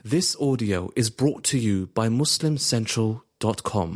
This audio is brought to you by MuslimCentral.com.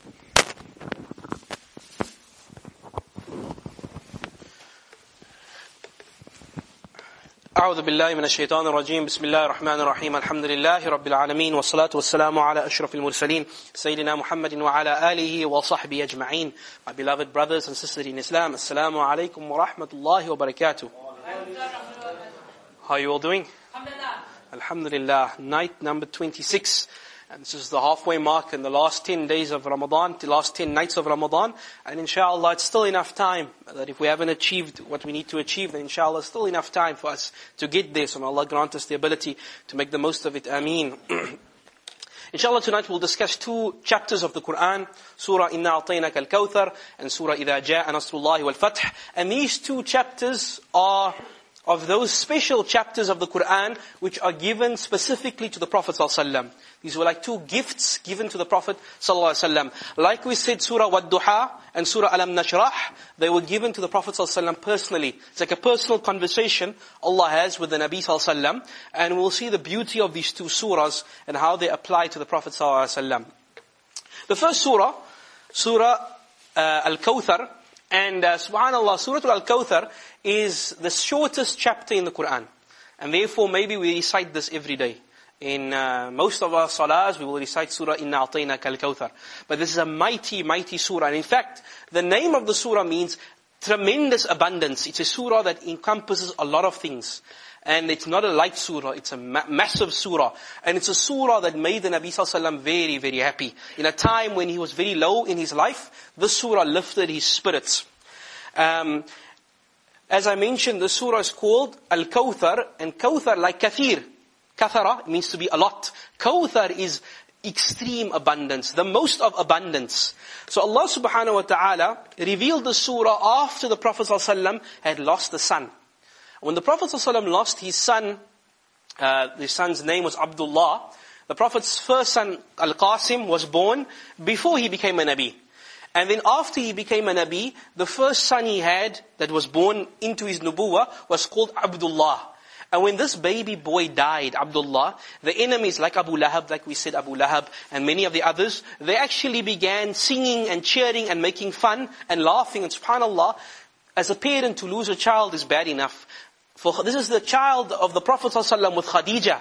أعوذ بالله من الشيطان الرجيم بسم الله الرحمن الرحيم الحمد لله رب العالمين والصلاة والسلام على أشرف المرسلين سيدنا محمد وعلى آله وصحبه أجمعين. My beloved brothers and sisters in Islam, Assalamu alaikum wa rahmatullahi wa barakatuh. How are you all doing? Alhamdulillah. Night number 26. And this is the halfway mark in the last 10 days of Ramadan, the last 10 nights of Ramadan. And inshallah, it's still enough time that if we haven't achieved what we need to achieve, then inshallah, it's still enough time for us to get there. So may Allah grant us the ability to make the most of it. Ameen. Inshallah, tonight we'll discuss two chapters of the Quran, Surah Inna A'tainaka Al-Kawthar and Surah Idha Ja'a Nasrullahi Wal-Fath. And these two chapters are of those special chapters of the Quran which are given specifically to the Prophet ﷺ. These were like two gifts given to the Prophet ﷺ. Like we said, Surah Wad-Duha and Surah Alam Nashrah, they were given to the Prophet ﷺ personally. It's like a personal conversation Allah has with the Nabi ﷺ. And we'll see the beauty of these two surahs and how they apply to the Prophet ﷺ. The first surah, Surah Al-Kawthar, and subhanallah, Surah Al-Kawthar is the shortest chapter in the Quran. And therefore maybe we recite this every day. In most of our salahs, we will recite Surah Inna A'tainaka Al-Kawthar. But this is a mighty, mighty surah. And in fact, the name of the surah means tremendous abundance. It's a surah that encompasses a lot of things. And it's not a light surah, it's a massive surah. And it's a surah that made the Nabi ﷺ very, very happy. In a time when he was very low in his life, this surah lifted his spirits. As I mentioned, the surah is called Al-Kawthar, and Kawthar like Kathir. Kathara means to be a lot. Kawthar is extreme abundance, the most of abundance. So Allah subhanahu wa ta'ala revealed the surah after the Prophet ﷺ had lost the son. When the Prophet ﷺ lost his son, the son's name was Abdullah. The Prophet's first son, Al-Qasim, was born before he became a Nabi. And then after he became a Nabi, the first son he had that was born into his nubuwah was called Abdullah. And when this baby boy died, Abdullah, the enemies like Abu Lahab, like we said, Abu Lahab, and many of the others, they actually began singing and cheering and making fun and laughing. And subhanallah, as a parent to lose a child is bad enough. This is the child of the Prophet ﷺ with Khadija.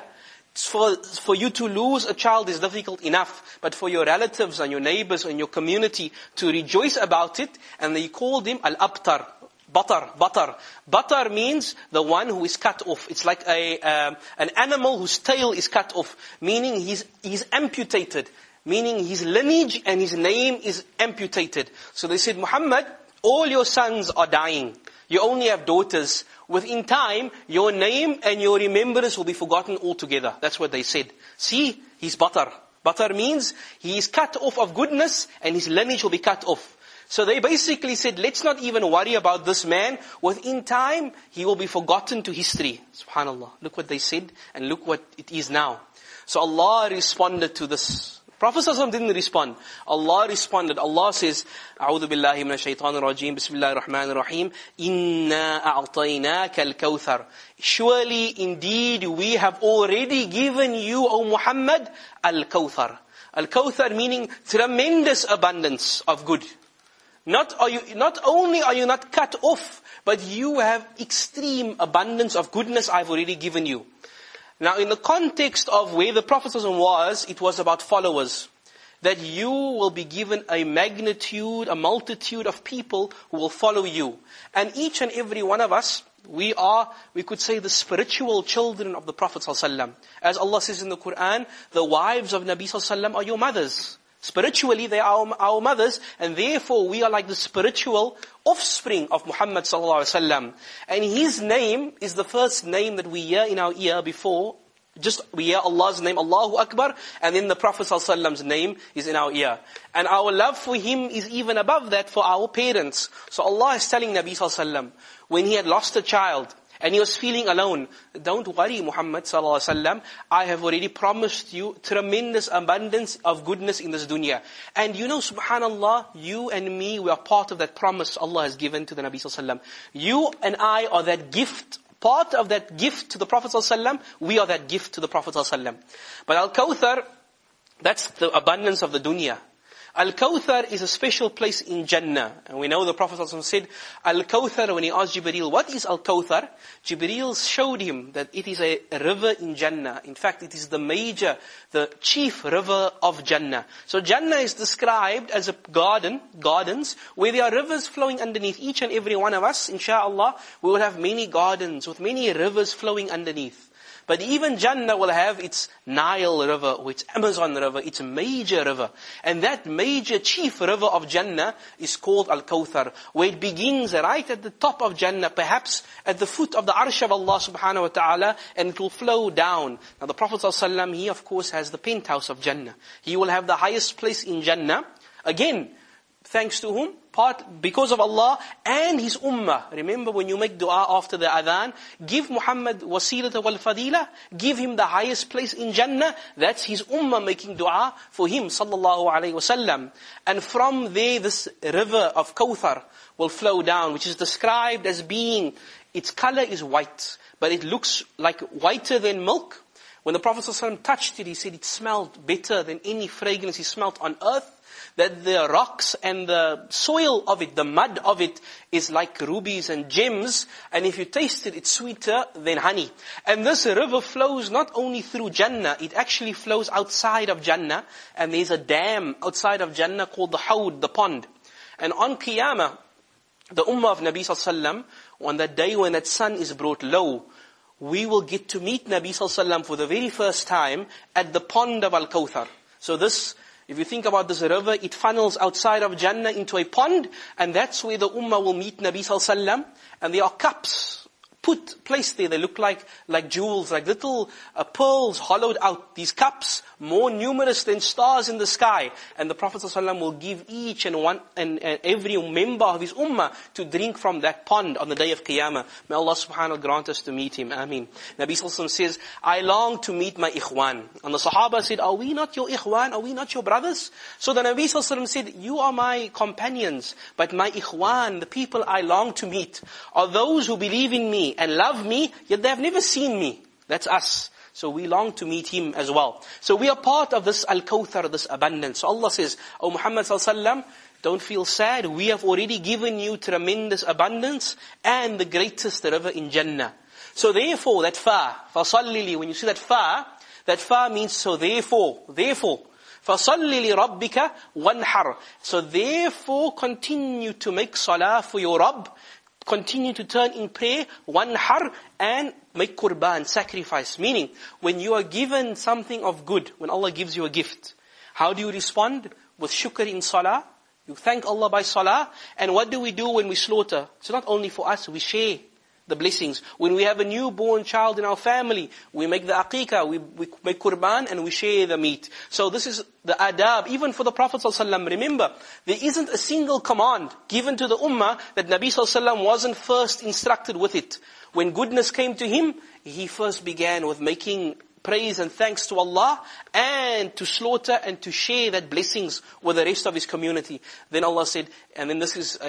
For you to lose a child is difficult enough. But for your relatives and your neighbors and your community to rejoice about it, and they called him Al-Abtar. Batar. Batar means the one who is cut off. It's like an animal whose tail is cut off. Meaning he's amputated. Meaning his lineage and his name is amputated. So they said, Muhammad, all your sons are dying. You only have daughters. Within time, your name and your remembrance will be forgotten altogether. That's what they said. See, he's Batar. Batar means he is cut off of goodness and his lineage will be cut off. So they basically said, let's not even worry about this man. Within time, he will be forgotten to history. Subhanallah. Look what they said and look what it is now. So Allah responded to this. Prophet ﷺ didn't respond. Allah responded. Allah says, A'udhu billahi minash shaitanir rajim, Bismillahir Rahmanir Rahim, Inna a'tainaka al-kawthar. Surely, indeed, we have already given you, O Muhammad, al-kawthar. Al-kawthar meaning tremendous abundance of good. Not only are you not cut off, but you have extreme abundance of goodness I've already given you. Now, in the context of where the Prophet was, it was about followers. That you will be given a multitude of people who will follow you. And each and every one of us, we could say, the spiritual children of the Prophet ﷺ. As Allah says in the Quran, the wives of Nabi ﷺ are your mothers. Spiritually, they are our mothers, and therefore we are like the spiritual offspring of Muhammad sallallahu alaihi wasallam. And his name is the first name that we hear in our ear before. We hear Allah's name, Allahu Akbar, and then the Prophet sallallahu alaihi wasallam's name is in our ear. And our love for him is even above that for our parents. So Allah is telling Nabi sallallahu alaihi wasallam, when he had lost a child, and he was feeling alone, don't worry Muhammad sallallahu alaihi wasallam, I have already promised you tremendous abundance of goodness in this dunya. And you know, subhanallah, you and me, we are part of that promise Allah has given to the Nabi sallallahu alaihi wasallam. You and I are that gift part of that gift to the Prophet ﷺ, we are that gift to the Prophet ﷺ. But Al-Kawthar, that's the abundance of the dunya. Al-Kawthar is a special place in Jannah. And we know the Prophet ﷺ said, Al-Kawthar, when he asked Jibreel, what is Al-Kawthar? Jibreel showed him that it is a river in Jannah. In fact, it is the chief river of Jannah. So Jannah is described as a gardens, where there are rivers flowing underneath. Each and every one of us, inshallah, we will have many gardens with many rivers flowing underneath. But even Jannah will have its Nile river, or its Amazon river, its major river. And that major chief river of Jannah is called Al-Kawthar, where it begins right at the top of Jannah, perhaps at the foot of the Arsh of Allah subhanahu wa ta'ala, and it will flow down. Now the Prophet ﷺ, he of course has the penthouse of Jannah. He will have the highest place in Jannah. Again, thanks to whom? Because of Allah and His ummah. Remember, when you make dua after the adhan, give Muhammad wasilata wal fadila, give him the highest place in Jannah. That's his ummah making dua for him, sallallahu alayhi wasallam. And from there, this river of Kawthar will flow down, which is described as being, its color is white, but it looks like whiter than milk. When the Prophet ﷺ touched it, he said it smelled better than any fragrance he smelled on earth. That the rocks and the soil of it, the mud of it, is like rubies and gems. And if you taste it, it's sweeter than honey. And this river flows not only through Jannah, it actually flows outside of Jannah. And there's a dam outside of Jannah called the Hawd, the pond. And on Qiyamah, the ummah of Nabi ﷺ, on that day when that sun is brought low, we will get to meet Nabi ﷺ for the very first time at the pond of Al-Kawthar. So this, if you think about this river, it funnels outside of Jannah into a pond, and that's where the ummah will meet Nabi ﷺ. And there are cups placed there. They look like jewels, like little pearls hollowed out. These cups, more numerous than stars in the sky. And the Prophet ﷺ will give each and one and every member of his ummah to drink from that pond on the day of Qiyamah. May Allah subhanahu wa ta'ala grant us to meet him. Ameen. Nabi ﷺ says, I long to meet my ikhwan. And the Sahaba said, are we not your ikhwan? Are we not your brothers? So the Nabi ﷺ said, you are my companions, but my ikhwan, the people I long to meet, are those who believe in me and love me, yet they have never seen me. That's us. So we long to meet him as well. So we are part of this Al-Kawthar, this abundance. So Allah says, O Muhammad ﷺ, don't feel sad. We have already given you tremendous abundance and the greatest river in Jannah. So therefore, that fasallili, when you see that fa means so therefore. فَصَلِّ لِرَبِّكَ وَانْحَرْ. So therefore, continue to make salah for your Rabb. Continue to turn in prayer, wanhar, and make qurban, sacrifice. Meaning, when you are given something of good, when Allah gives you a gift, how do you respond? With shukr in salah. You thank Allah by salah. And what do we do when we slaughter? It's not only for us, we share the blessings. When we have a newborn child in our family, we make the aqiqah, we make qurban, and we share the meat. So this is the adab, even for the Prophet ﷺ. Remember, there isn't a single command given to the ummah that Nabi ﷺ wasn't first instructed with it. When goodness came to him, he first began with making praise and thanks to Allah, and to slaughter and to share that blessings with the rest of his community. Then Allah said, and then this is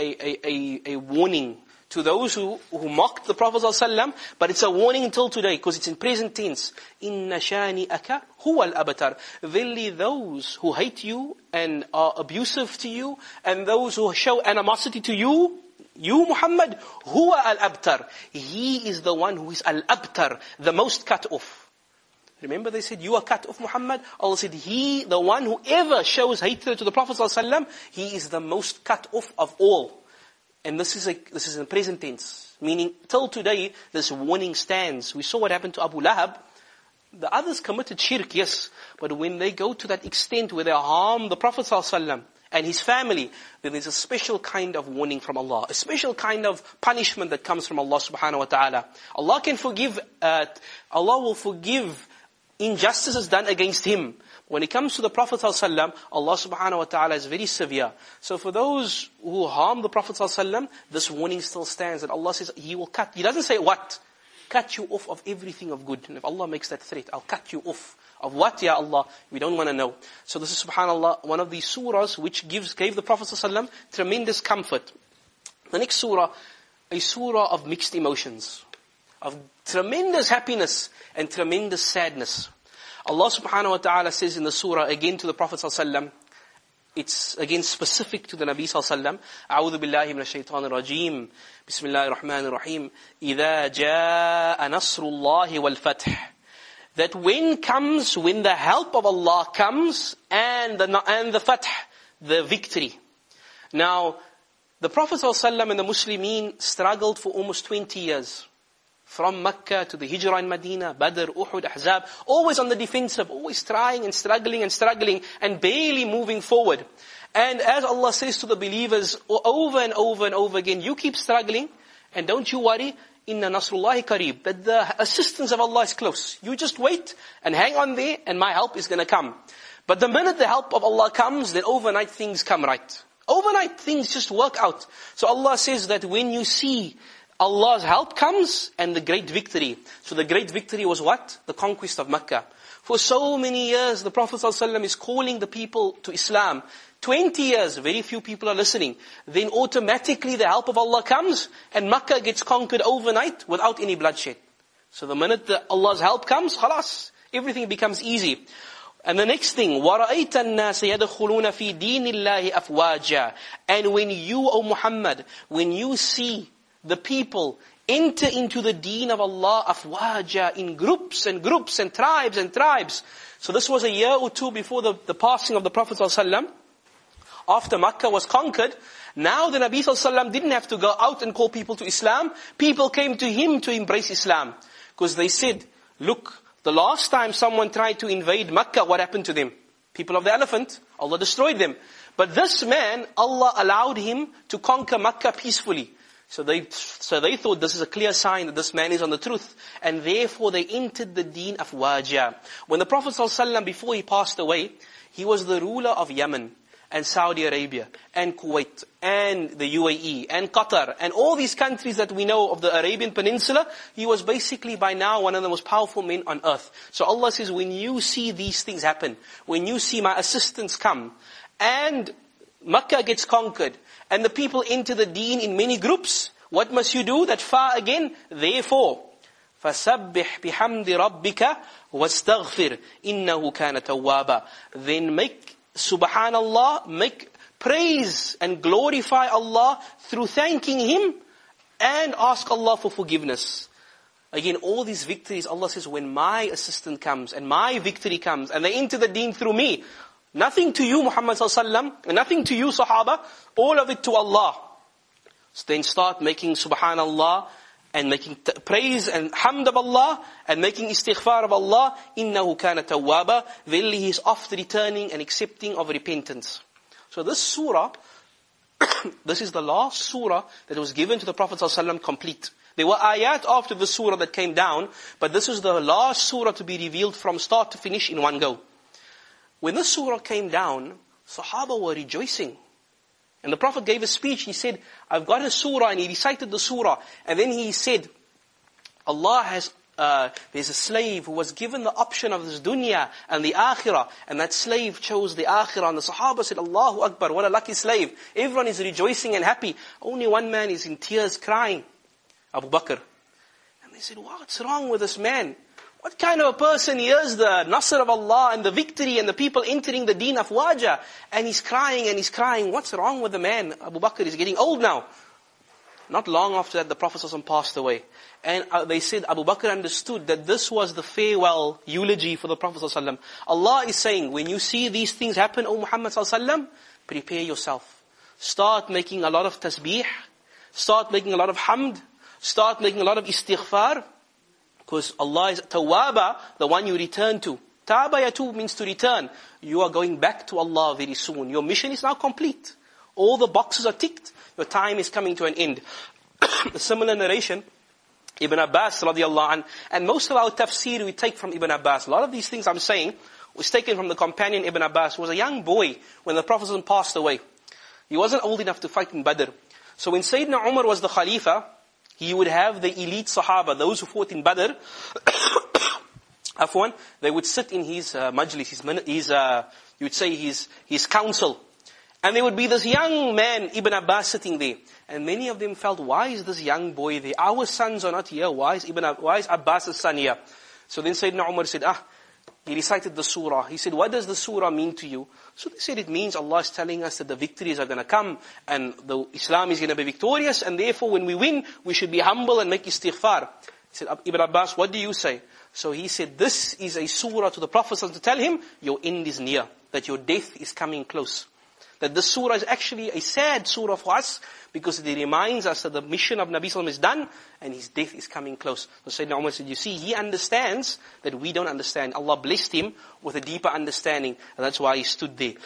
a warning to those who mocked the Prophet ﷺ, but it's a warning until today, because it's in present tense. Inna shani'aka huwa al-abtar. Verily those who hate you and are abusive to you, and those who show animosity to you, Muhammad, huwa al-abtar. He is the one who is al-abtar, the most cut off. Remember they said, you are cut off, Muhammad? Allah said, he, the one who ever shows hatred to the Prophet ﷺ, he is the most cut off of all. And this is in present tense. Meaning, till today, this warning stands. We saw what happened to Abu Lahab. The others committed shirk, yes. But when they go to that extent where they harm the Prophet ﷺ and his family, then there's a special kind of warning from Allah. A special kind of punishment that comes from Allah subhanahu wa ta'ala. Allah can forgive, Allah will forgive injustices done against him. When it comes to the Prophet ﷺ, Allah subhanahu wa ta'ala is very severe. So for those who harm the Prophet ﷺ, this warning still stands, that Allah says He will cut. He doesn't say what? Cut you off of everything of good. And if Allah makes that threat, I'll cut you off. Of what, ya Allah? We don't want to know. So this is, subhanallah, one of these surahs which gave the Prophet ﷺ tremendous comfort. The next surah, a surah of mixed emotions. of tremendous happiness and tremendous sadness. Allah subhanahu wa ta'ala says in the surah again to the Prophet sallallahu alaihi wasallam, it's again specific to the Nabi sallallahu alaihi wasallam. A'udhu billahi minash shaitanir rajim. Bismillahir rahmanir rahim. Idha jaa nasrullahi wal fath. That when the help of Allah comes and the fath, the victory. Now, the Prophet ﷺ and the Muslimin struggled for almost 20 years. From Mecca to the Hijrah in Medina, Badr, Uhud, Ahzab, always on the defensive, always trying and struggling and barely moving forward. And as Allah says to the believers over and over and over again, you keep struggling and don't you worry, Inna Nasrullahi Kareeb, that the assistance of Allah is close. You just wait and hang on there and my help is going to come. But the minute the help of Allah comes, then overnight things come right. Overnight things just work out. So Allah says that when you see Allah's help comes and the great victory. So the great victory was what? The conquest of Mecca. For so many years, the Prophet ﷺ is calling the people to Islam. 20 years, very few people are listening. Then automatically the help of Allah comes and Mecca gets conquered overnight without any bloodshed. So the minute Allah's help comes, khalas, everything becomes easy. And the next thing, وَرَأَيْتَ النَّاسَ يَدْخُلُونَ فِي دِينِ اللَّهِ أَفْوَاجًا. And when you, O Muhammad, when you see the people enter into the deen of Allah afwaja, in groups and groups and tribes and tribes. So this was a year or two before the passing of the Prophet ﷺ. After Makkah was conquered, now the Nabi ﷺ didn't have to go out and call people to Islam. People came to him to embrace Islam. Because they said, look, the last time someone tried to invade Makkah, what happened to them? People of the elephant, Allah destroyed them. But this man, Allah allowed him to conquer Makkah peacefully. So they thought this is a clear sign that this man is on the truth. And therefore they entered the deen of Wajah. When the Prophet ﷺ, before he passed away, he was the ruler of Yemen and Saudi Arabia and Kuwait and the UAE and Qatar and all these countries that we know of the Arabian Peninsula. He was basically by now one of the most powerful men on earth. So Allah says, when you see these things happen, when you see my assistance come, and Makkah gets conquered, and the people enter the deen in many groups, what must you do? That fa again, therefore, فَسَبِّحْ بِحَمْدِ رَبِّكَ وَاسْتَغْفِرْ إِنَّهُ كَانَ تَوَّابًا. Then make subhanallah, make praise and glorify Allah through thanking Him and ask Allah for forgiveness. Again, all these victories, Allah says, when my assistance comes and my victory comes and they enter the deen through me, nothing to you, Muhammad sallallahu alaihi wasallam, and nothing to you, Sahaba, all of it to Allah. So then start making subhanallah and making praise and hamd of Allah and making istighfar of Allah. Innahu kana tawwaba. Verily He is oft returning and accepting of repentance. So this surah, this is the last surah that was given to the Prophet sallallahu alaihi wasallam complete. There were ayat after the surah that came down, but this is the last surah to be revealed from start to finish in one go. When this surah came down, Sahaba were rejoicing. And the Prophet gave a speech. He said, I've got a surah, and he recited the surah. And then he said, Allah has, there's a slave who was given the option of this dunya and the akhirah. And that slave chose the akhirah. And the Sahaba said, Allahu Akbar, what a lucky slave. Everyone is rejoicing and happy. Only one man is in tears crying, Abu Bakr. And they said, what's wrong with this man? What kind of a person hears the Nasr of Allah and the victory and the people entering the deen of Wajah, and he's crying and he's crying. What's wrong with the man? Abu Bakr is getting old now. Not long after that, the Prophet ﷺ passed away. And they said Abu Bakr understood that this was the farewell eulogy for the Prophet ﷺ. Allah is saying, when you see these things happen, O Muhammad ﷺ, prepare yourself. Start making a lot of tasbih. Start making a lot of hamd. Start making a lot of istighfar. Because Allah is Tawwaba, the one you return to. Taba yatub means to return. You are going back to Allah very soon. Your mission is now complete. All the boxes are ticked. Your time is coming to an end. A similar narration, Ibn Abbas radiallahu anh, and most of our tafsir we take from Ibn Abbas. A lot of these things I'm saying was taken from the companion Ibn Abbas, who was a young boy when the Prophet passed away. He wasn't old enough to fight in Badr. So when Sayyidina Umar was the Khalifa, he would have the elite Sahaba, those who fought in Badr, Afwan, they would sit in his majlis, you would say his council. And there would be this young man, Ibn Abbas, sitting there. And many of them felt, why is this young boy there? Our sons are not here. Why is Abbas' son here? So then Sayyidina Umar said, he recited the surah. He said, what does the surah mean to you? So they said, it means Allah is telling us that the victories are going to come and the Islam is going to be victorious, and therefore when we win, we should be humble and make istighfar. He said, Ibn Abbas, what do you say? So he said, this is a surah to the Prophet to tell him, your end is near, that your death is coming close. That this surah is actually a sad surah for us, because it reminds us that the mission of Nabi Sallallahu Alaihi Wasallam is done, and his death is coming close. So Sayyidina Umar said, you see, he understands that we don't understand. Allah blessed him with a deeper understanding, and that's why he stood there.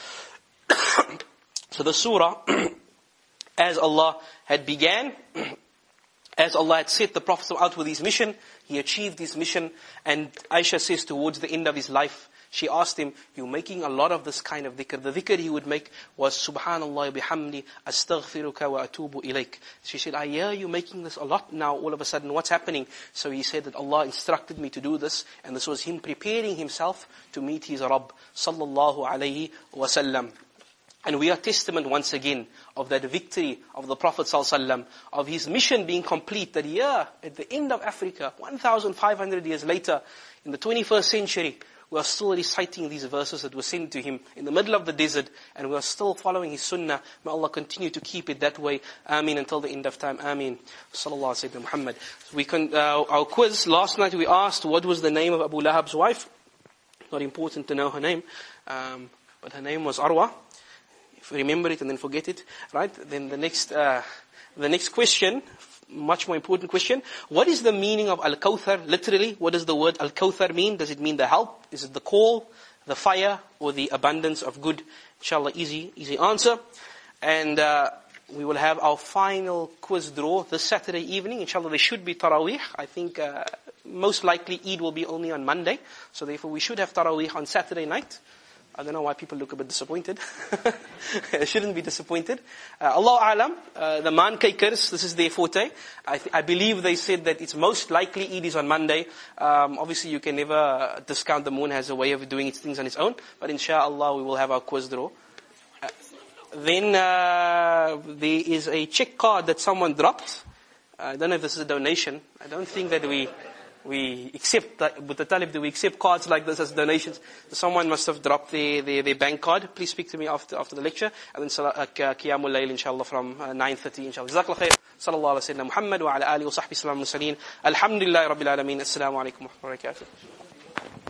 So the surah, as Allah had began, as Allah had set the Prophet out with his mission, he achieved his mission, and Aisha says towards the end of his life, she asked him, you're making a lot of this kind of dhikr. The dhikr he would make was, Subhanallah bihamdi, astaghfiruka wa atubu ilayk. She said, I hear you making this a lot now, all of a sudden, what's happening? So he said that Allah instructed me to do this, and this was him preparing himself to meet his Rabb, sallallahu alayhi wa sallam. And we are testament once again of that victory of the Prophet ﷺ, of his mission being complete, that here, at the end of Africa, 1,500 years later, in the 21st century, we are still reciting these verses that were sent to him in the middle of the desert, and we are still following his sunnah. May Allah continue to keep it that way. Ameen, until the end of time. Ameen. Sallallahu Alaihi Wasallam Muhammad. Our quiz, last night we asked what was the name of Abu Lahab's wife. Not important to know her name, but her name was Arwa. If you remember it and then forget it, right? Then the next question, much more important question. What is the meaning of Al-Kawthar? Literally, what does the word Al-Kawthar mean? Does it mean the help? Is it the call, the fire, or the abundance of good? Inshallah, easy answer. And we will have our final quiz draw this Saturday evening. Inshallah, there should be Taraweeh. I think most likely Eid will be only on Monday. So therefore, we should have Taraweeh on Saturday night. I don't know why people look a bit disappointed. Shouldn't be disappointed. Allahu A'lam, the man kakers, this is their forte. I believe they said that it's most likely Eid is on Monday. Obviously you can never discount the moon has a way of doing its things on its own. But inshallah we will have our quiz draw. Then there is a check card that someone dropped. I don't know if this is a donation. I don't think that we accept that, with the talib, do we accept cards like this as donations? Someone must have dropped their bank card. Please speak to me after the lecture. And then Qiyamul Layl, inshallah, from 9:30, inshallah. Jazakallah khair. Sallallahu alayhi wa sallam. Muhammad wa ala alihi wa sahbihi sallam musaleen. Alhamdulillah Rabbil Alameen. Assalamu alaikum wa rahmatullahi wa barakatuh.